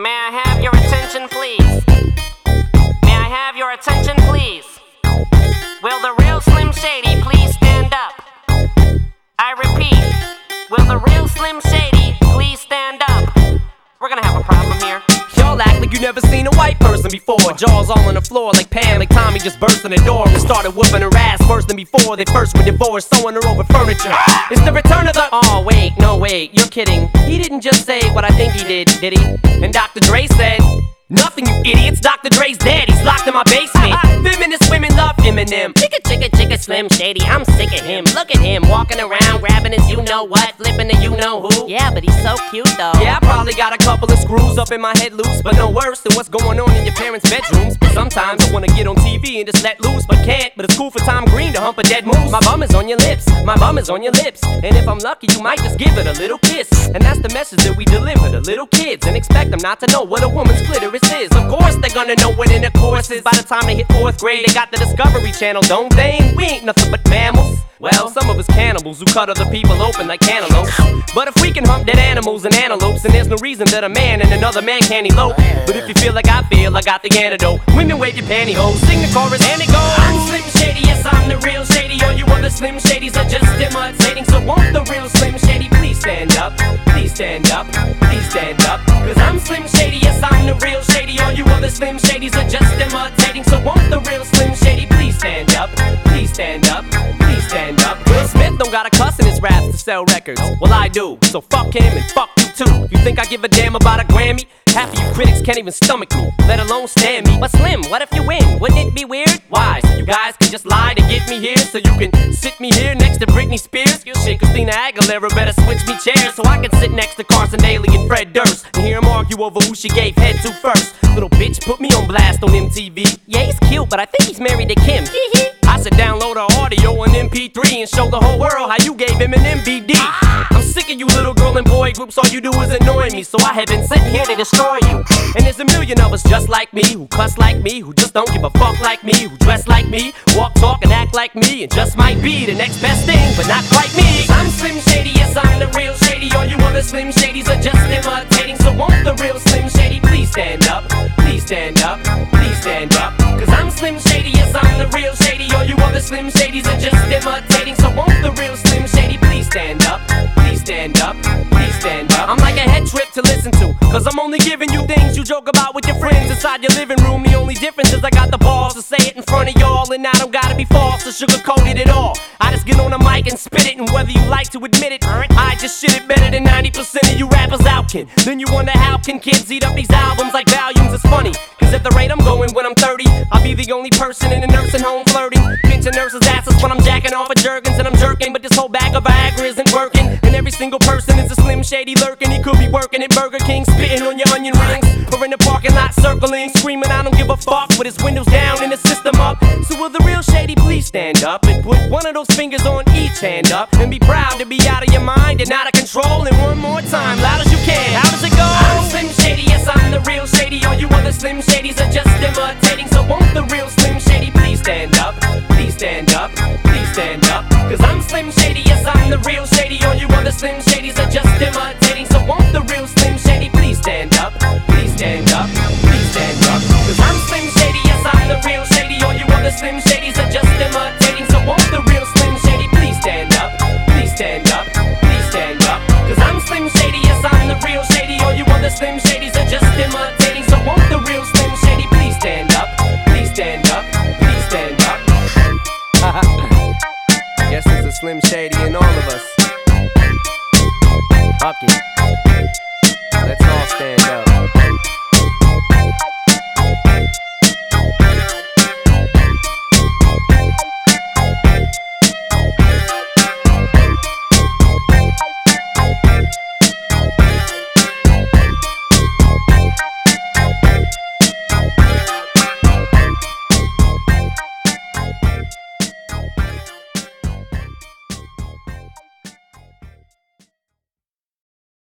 May I have your attention, please? May I have your attention, please? Will the real Slim Shady please stand up? I repeat, will the real Slim Shady please stand up? We're gonna have a problem here. Y'all act like you never seen a white person before. Jaws all on the floor like Pam, like Tommy just burst in the door and started whooping her ass worse than before they first were divorced, sewing her over furniture. It's the return of the... Oh wait, no wait, you're kidding. He didn't just say what I think he did he? And Dr. Dre said, nothing, you idiots. Dr. Dre's dead, he's locked in my basement. Feminist women love Eminem. Chicka, Slim Shady, I'm sick of him. Look at him, walking around, grabbing his you-know-what, flipping the you-know-who. Yeah, but he's so cute though. Yeah, I probably got a couple of screws up in my head loose, but no worse than what's going on in your parents' bedrooms. But sometimes I wanna get on TV and just let loose, but can't. But it's cool for Tom Green to hump a dead moose. My bum is on your lips, my bum is on your lips. And if I'm lucky, you might just give it a little kiss. And that's the message that we deliver to little kids, and expect them not to know what a woman's clitoris is. Of course they're gonna know what intercourse is. By the time they hit 4th grade, they got the Discovery Channel, don't they? And we ain't nothing but mammals. Well, some of us cannibals who cut other people open like cantaloupes. But if we can hump dead animals and antelopes, then there's no reason that a man and another man can't elope. But if you feel like I feel, I got the antidote. Women wave your pantyhose, sing the chorus and it goes. I'm Slim Shady, yes I'm the real Shady. All you other Slim Shadys are just imitating. So won't the real Slim Shady please stand up? Please stand up, please stand up. Cause I'm Slim Shady, yes I'm the real Shady. All you other Slim Shadys are just imitating. So won't the real Slim Shady please stand up? Please stand up, please stand up. Will Smith don't gotta cuss in his raps to sell records. Well I do, so fuck him and fuck you too. You think I give a damn about a Grammy? Half of you critics can't even stomach me, let alone stand me. But Slim, what if you win? Wouldn't it be weird? Why? So you guys can just lie to get me here, so you can sit me here next to Britney Spears? Shit, Christina Aguilera better switch me chairs so I can sit next to Carson Daly and Fred Durst and hear them argue over who she gave head to first. Little bitch put me on blast on MTV. Yeah, he's cute, but I think he's married to Kim. I should download her audio on MP3 and show the whole world how you gave him an MVD. I'm sick of you little girl and boy groups, all you do is annoy me, so I have been sitting here to destroy you. And there's a million of us just like me, who cuss like me, who just don't give a fuck like me, who dress like me, walk, talk, and act like me, and just might be the next best thing, but not quite me. I'm Slim Shady, yes I'm the real Shady. All you other Slim Shadys are just imitating. So won't the real Slim Shady please stand up? Please stand up, please stand up. Cause I'm Slim Shady, yes I'm the real Shady. All you other Slim Shadys are just imitating. So won't the real Slim Shady please stand up? Please stand up, please stand up. I'm like a head trip to listen to, cause I'm only giving you things you joke about with your friends inside your living room. The only difference is I got the balls to say it in front of y'all, and I don't gotta be false or sugarcoated at all. I just get on the mic and spit it, and whether you like to admit it, I just shit it better than 90% of you rappers out can. Then you wonder how can kids eat up these albums like volumes? It's funny, cause at the rate I'm going when I'm 30, I'll be the only person in a nursing home flirting, pinching nurses' asses when I'm jacking off of Jergens and I'm jerking. But this whole bag of Viagra isn't working, and every single person is a Slim Shady lurking. He could be working at Burger King, spitting on your onion rings, or in the parking lot circling, screaming I don't give a fuck with his windows down and his system up. So will the real Shady please stand up and put one of those fingers on each hand up and be proud to be out of your mind and out of control? And one more time, loud as you can. How does it go? I'm Slim Shady, yes I'm the real Shady. All you other Slim Shadys are just imitating. So won't the real Slim Shady please stand up? Please stand up, please stand up. Cause I'm Slim Shady, yes I'm the real Shady. All you other Slim Shadys are just imitating. So won't the real Slim Shady please stand up? Please stand up, please stand up. Cause I'm Slim Shady, yes I'm the real Shady. All you other Slim Shadys are just imitating. So won't the real Slim Shady please stand up? Please stand up, please stand up. Cause I'm Slim Shady, yes I'm the real Shady. All you other Slim Shadys are just imitating. So won't the real Slim Shady please stand up? Please stand up, please stand up. Guess there's a Slim Shady in all of us. Fuck it. Let's all stand up.